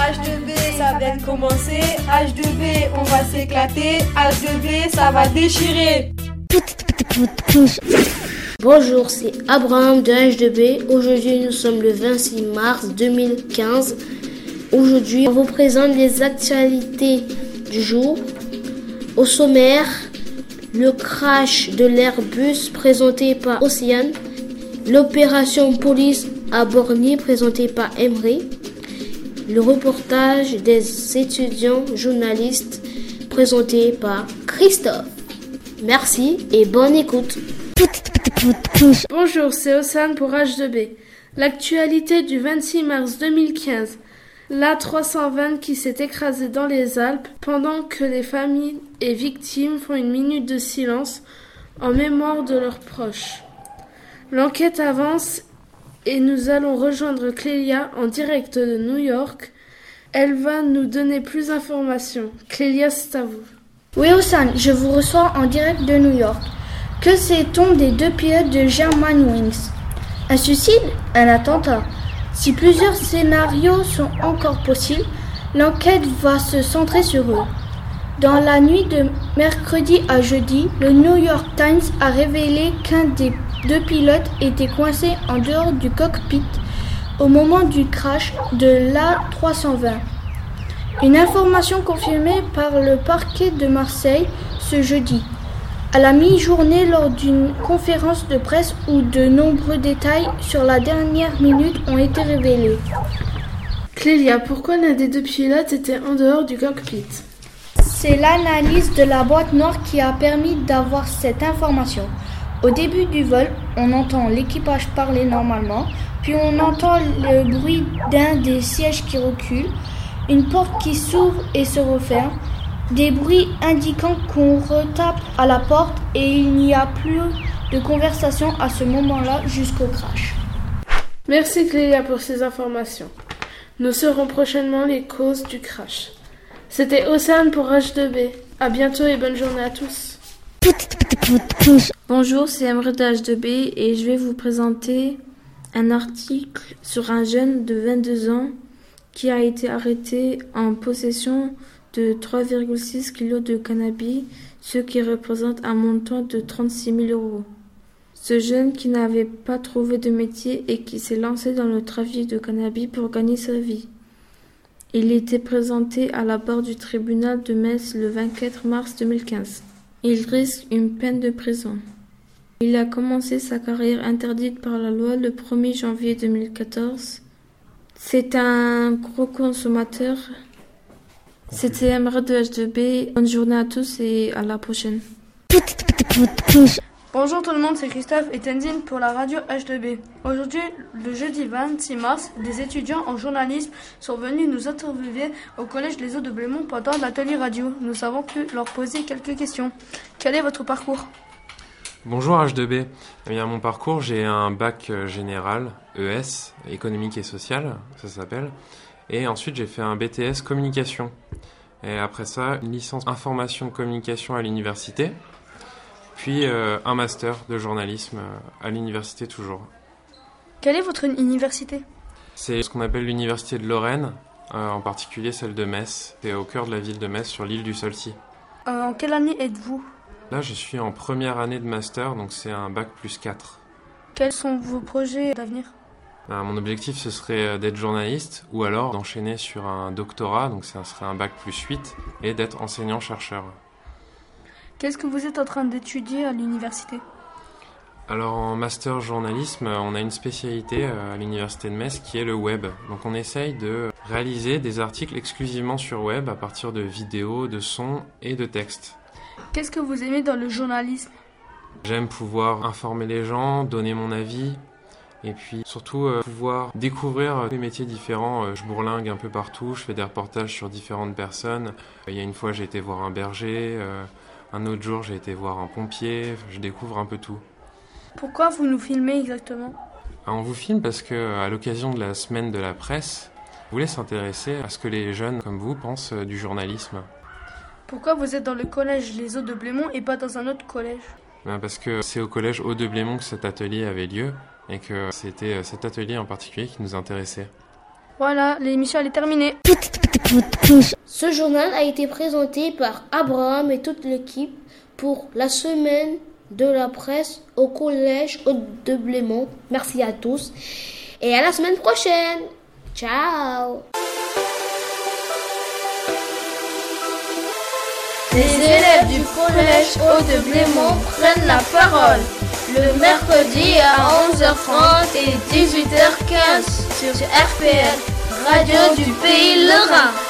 H2B, ça vient de commencer. H2B, on va s'éclater. H2B, ça va déchirer. Bonjour, c'est Abraham de H2B. Aujourd'hui, nous sommes le 26 mars 2015. Aujourd'hui, on vous présente les actualités du jour. Au sommaire, le crash de l'Airbus présenté par Océane, l'opération police à Borgny présentée par Emery, le reportage des étudiants journalistes présenté par Christophe. Merci et bonne écoute. Bonjour, c'est Océane pour H2B. L'actualité du 26 mars 2015. L'A320 qui s'est écrasé dans les Alpes pendant que les familles et victimes font une minute de silence en mémoire de leurs proches. L'enquête avance et nous allons rejoindre Clélia en direct de New York. Elle va nous donner plus d'informations. Clélia, c'est à vous. Oui, Océane, je vous reçois en direct de New York. Que sait-on des deux pilotes de Germanwings? Un suicide? Un attentat? Si plusieurs scénarios sont encore possibles, l'enquête va se centrer sur eux. Dans la nuit de mercredi à jeudi, le New York Times a révélé qu'un des deux pilotes était coincé en dehors du cockpit au moment du crash de l'A320. Une information confirmée par le parquet de Marseille ce jeudi. À la mi-journée, lors d'une conférence de presse où de nombreux détails sur la dernière minute ont été révélés. Clélia, pourquoi l'un des deux pilotes était en dehors du cockpit? C'est l'analyse de la boîte noire qui a permis d'avoir cette information. Au début du vol, on entend l'équipage parler normalement, puis on entend le bruit d'un des sièges qui recule, une porte qui s'ouvre et se referme, des bruits indiquant qu'on retape à la porte et il n'y a plus de conversation à ce moment-là jusqu'au crash. Merci Clélia pour ces informations. Nous saurons prochainement les causes du crash. C'était Océane pour H2B. À bientôt et bonne journée à tous. Bonjour, c'est Emery de H2B et je vais vous présenter un article sur un jeune de 22 ans qui a été arrêté en possession de 3,6 kg de cannabis, ce qui représente un montant de 36 000 €. Ce jeune qui n'avait pas trouvé de métier et qui s'est lancé dans le trafic de cannabis pour gagner sa vie. Il était présenté à la barre du tribunal de Metz le 24 mars 2015. Il risque une peine de prison. Il a commencé sa carrière interdite par la loi le 1er janvier 2014. C'est un gros consommateur. C'était Emery de H2B. Bonne journée à tous et à la prochaine. Bonjour tout le monde, c'est Christophe et Tenzin pour la radio H2B. Aujourd'hui, le jeudi 26 mars, des étudiants en journalisme sont venus nous interviewer au collège Les Eaux de Blémont pendant l'atelier radio. Nous avons pu leur poser quelques questions. Quel est votre parcours? Bonjour H2B. Eh bien, mon parcours, j'ai un bac général, ES, économique et social, ça s'appelle. Et ensuite, j'ai fait un BTS communication. Et après ça, une licence information communication à l'université. Puis un master de journalisme à l'université toujours. Quelle est votre université? C'est ce qu'on appelle l'université de Lorraine, en particulier celle de Metz. C'est au cœur de la ville de Metz, sur l'île du Saulcy. En quelle année êtes-vous? Là, je suis en première année de master, donc c'est un bac plus 4. Quels sont vos projets d'avenir? Mon objectif, ce serait d'être journaliste ou alors d'enchaîner sur un doctorat, donc ça serait un bac plus 8, et d'être enseignant-chercheur. Qu'est-ce que vous êtes en train d'étudier à l'université? Alors en master journalisme, on a une spécialité à l'université de Metz qui est le web. Donc on essaye de réaliser des articles exclusivement sur web à partir de vidéos, de sons et de textes. Qu'est-ce que vous aimez dans le journalisme? J'aime pouvoir informer les gens, donner mon avis et puis surtout pouvoir découvrir des métiers différents. Je bourlingue un peu partout, je fais des reportages sur différentes personnes. Il y a une fois j'ai été voir un berger, un autre jour j'ai été voir un pompier, je découvre un peu tout. Pourquoi vous nous filmez exactement? On vous filme parce que à l'occasion de la semaine de la presse, on voulait s'intéresser à ce que les jeunes comme vous pensent du journalisme. Pourquoi vous êtes dans le collège Les Eaux de Blémont et pas dans un autre collège? Parce que c'est au collège Eaux de Blémont que cet atelier avait lieu et que c'était cet atelier en particulier qui nous intéressait. Voilà, l'émission elle est terminée. Ce journal a été présenté par Abraham et toute l'équipe pour la semaine de la presse au collège de Blémont. Merci à tous et à la semaine prochaine. Ciao. Les élèves du collège de Blémont prennent la parole le mercredi à 11h30 et 18h15 sur RPL, Radio du Pays Lorrain.